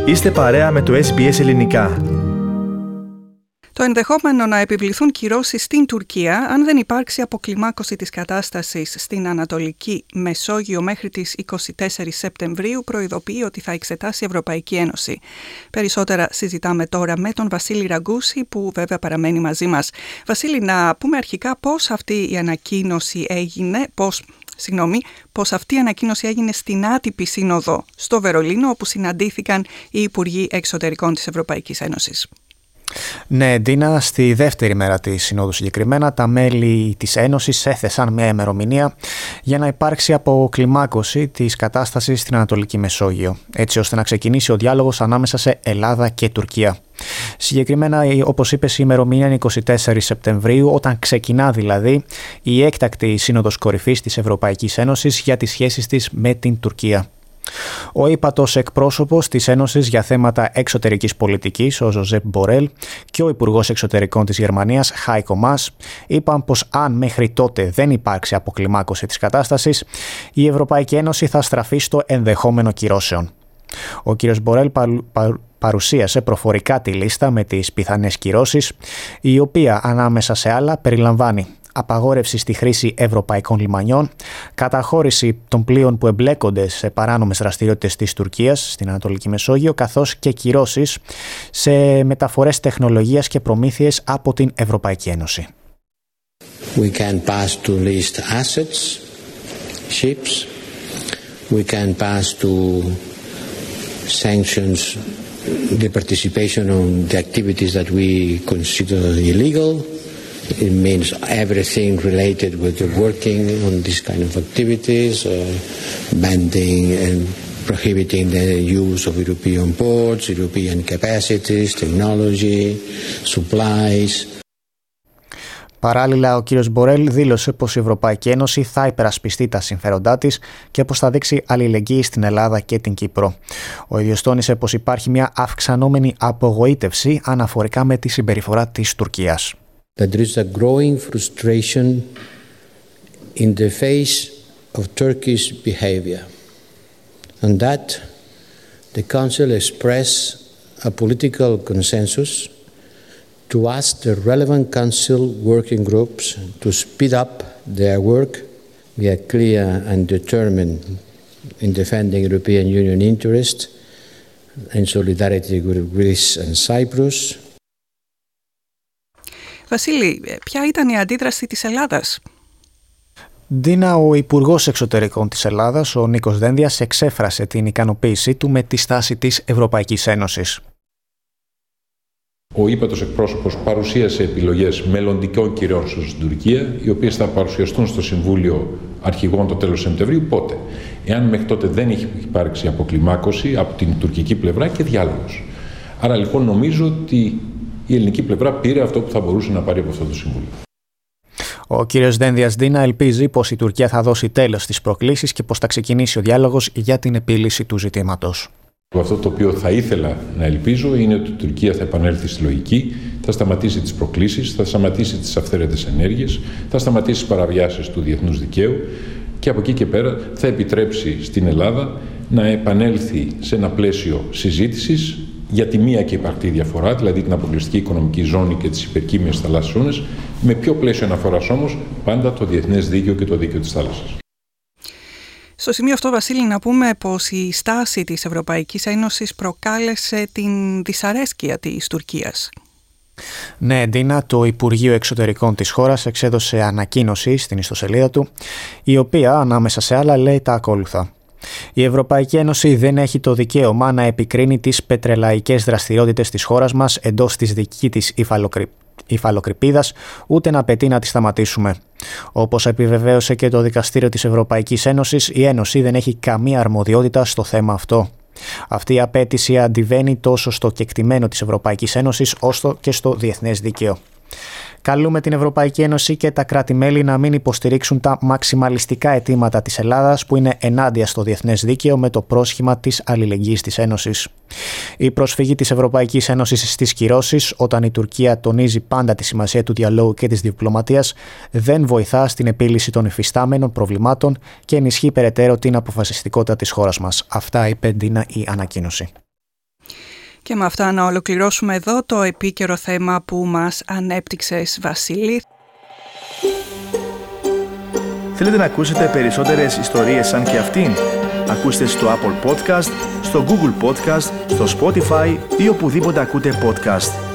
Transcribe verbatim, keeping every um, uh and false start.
Είστε παρέα με το ες μπι ες Ελληνικά. Το ενδεχόμενο να επιβληθούν κυρώσεις στην Τουρκία αν δεν υπάρξει αποκλιμάκωση της κατάστασης στην Ανατολική Μεσόγειο μέχρι τις είκοσι τέσσερις Σεπτεμβρίου προειδοποιεί ότι θα εξετάσει η Ευρωπαϊκή Ένωση. Περισσότερα συζητάμε τώρα με τον Βασίλη Ραγκούση, που βέβαια παραμένει μαζί μας. Βασίλη, να πούμε αρχικά πώς αυτή η ανακοίνωση έγινε, πώς... Συγγνώμη, πως αυτή η ανακοίνωση έγινε στην άτυπη σύνοδο στο Βερολίνο, όπου συναντήθηκαν οι Υπουργοί Εξωτερικών της Ευρωπαϊκής Ένωσης. Ναι, Ντίνα, στη δεύτερη μέρα της Συνόδου συγκεκριμένα, τα μέλη της Ένωσης έθεσαν μια ημερομηνία για να υπάρξει αποκλιμάκωση της κατάστασης στην Ανατολική Μεσόγειο, έτσι ώστε να ξεκινήσει ο διάλογος ανάμεσα σε Ελλάδα και Τουρκία. Συγκεκριμένα, όπως είπες, η ημερομηνία είναι είκοσι τέσσερις Σεπτεμβρίου, όταν ξεκινά δηλαδή η έκτακτη Σύνοδος Κορυφής της Ευρωπαϊκής Ένωσης για τις σχέσεις της με την Τουρκία. Ο ύπατος εκπρόσωπος της Ένωσης για θέματα εξωτερικής πολιτικής, ο Ζωζέπ Μπορέλ, και ο Υπουργός Εξωτερικών της Γερμανίας, Χάικο Μας, είπαν πως αν μέχρι τότε δεν υπάρξει αποκλιμάκωση της κατάστασης, η Ευρωπαϊκή Ένωση θα στραφεί στο ενδεχόμενο κυρώσεων. Ο κ. Μπορέλ παρουσίασε προφορικά τη λίστα με τις πιθανές κυρώσεις, η οποία ανάμεσα σε άλλα περιλαμβάνει απαγόρευση στη χρήση ευρωπαϊκών λιμανιών, καταχώρηση των πλοίων που εμπλέκονται σε παράνομες δραστηριότητες της Τουρκίας στην Ανατολική Μεσόγειο, καθώς και κυρώσεις σε μεταφορές τεχνολογίας και προμήθειες από την Ευρωπαϊκή Ένωση. We can pass to list assets, ships. We can pass to sanctions the participation on the activities that we consider illegal. It means everything related with the working on these kind of activities, uh, banning and prohibiting the use of European ports, European capacities, technology, supplies. Παράλληλα, ο κύριος Μπορέλ δήλωσε πως η Ευρωπαϊκή Ένωση θα υπερασπιστεί τα συμφέροντά της και πως θα δείξει αλληλεγγύη στην Ελλάδα και την Κύπρο. Ο ίδιος τόνισε πως υπάρχει μια αυξανόμενη απογοήτευση αναφορικά με τη συμπεριφορά της Τουρκίας. That there is a growing frustration in the face of Turkish behavior, and that the Council express a political consensus to ask the relevant Council working groups to speed up their work. We are clear and determined in defending European Union interest in solidarity with Greece and Cyprus. Βασίλη, ποια ήταν η αντίδραση της Ελλάδας? Ντίνα, ο Υπουργός Εξωτερικών της Ελλάδας, ο Νίκος Δένδιας, εξέφρασε την ικανοποίησή του με τη στάση της Ευρωπαϊκής Ένωσης. Ο ύπατος εκπρόσωπος παρουσίασε επιλογές μελλοντικών κυρώσεων στην Τουρκία, οι οποίες θα παρουσιαστούν στο Συμβούλιο Αρχηγών το τέλος Σεπτεμβρίου. Πότε? Εάν μέχρι τότε δεν έχει υπάρξει αποκλιμάκωση από την τουρκική πλευρά και διάλογος. Άρα λοιπόν νομίζω ότι η ελληνική πλευρά πήρε αυτό που θα μπορούσε να πάρει από αυτό το Συμβούλιο. Ο κύριος Δένδιας, Ντίνα, ελπίζει πως η Τουρκία θα δώσει τέλος στις προκλήσεις και πως θα ξεκινήσει ο διάλογος για την επίλυση του ζητήματος. Αυτό το οποίο θα ήθελα να ελπίζω είναι ότι η Τουρκία θα επανέλθει στη λογική, θα σταματήσει τις προκλήσεις, θα σταματήσει τις αυθαίρετες ενέργειες, θα σταματήσει τις παραβιάσεις του διεθνούς δικαίου και από εκεί και πέρα θα επιτρέψει στην Ελλάδα να επανέλθει σε ένα πλαίσιο συζήτησης για τη μία και υπαρκτή διαφορά, δηλαδή την αποκλειστική οικονομική ζώνη και τις υπερκύμιες θαλάσσιες ζώνες, με ποιο πλαίσιο αναφοράς όμως πάντα το διεθνές δίκαιο και το δίκαιο της θάλασσας. Στο σημείο αυτό, Βασίλη, να πούμε πως η στάση της Ευρωπαϊκής Ένωσης προκάλεσε την δυσαρέσκεια της Τουρκίας. Ναι, Ντίνα, το Υπουργείο Εξωτερικών της χώρας εξέδωσε ανακοίνωση στην ιστοσελίδα του, η οποία ανάμεσα σε άλλα λέει τα ακόλουθα. Η Ευρωπαϊκή Ένωση δεν έχει το δικαίωμα να επικρίνει τις πετρελαϊκές δραστηριότητες της χώρας μας εντός της δική της υφαλοκρηπίδας, ούτε να απαιτεί να τις σταματήσουμε. Όπως επιβεβαίωσε και το Δικαστήριο της Ευρωπαϊκής Ένωσης, η Ένωση δεν έχει καμία αρμοδιότητα στο θέμα αυτό. Αυτή η απέτηση αντιβαίνει τόσο στο κεκτημένο της Ευρωπαϊκής Ένωσης όσο και στο διεθνές δίκαιο. Καλούμε την Ευρωπαϊκή Ένωση και τα κράτη-μέλη να μην υποστηρίξουν τα μαξιμαλιστικά αιτήματα της Ελλάδας που είναι ενάντια στο διεθνές δίκαιο με το πρόσχημα της αλληλεγγύης της Ένωσης. Η προσφυγή της Ευρωπαϊκής Ένωσης στις κυρώσεις, όταν η Τουρκία τονίζει πάντα τη σημασία του διαλόγου και της διπλωματίας, δεν βοηθά στην επίλυση των υφιστάμενων προβλημάτων και ενισχύει περαιτέρω την αποφασιστικότητα της χώρας μας. Αυτά είπε, Ντίνα, η ανακοίνωση. Και με αυτά να ολοκληρώσουμε εδώ το επίκαιρο θέμα που μας ανέπτυξες, Βασίλη. Θέλετε να ακούσετε περισσότερες ιστορίες σαν και αυτήν? Ακούστε στο Apple Podcast, στο Google Podcast, στο Spotify ή οπουδήποτε ακούτε podcast.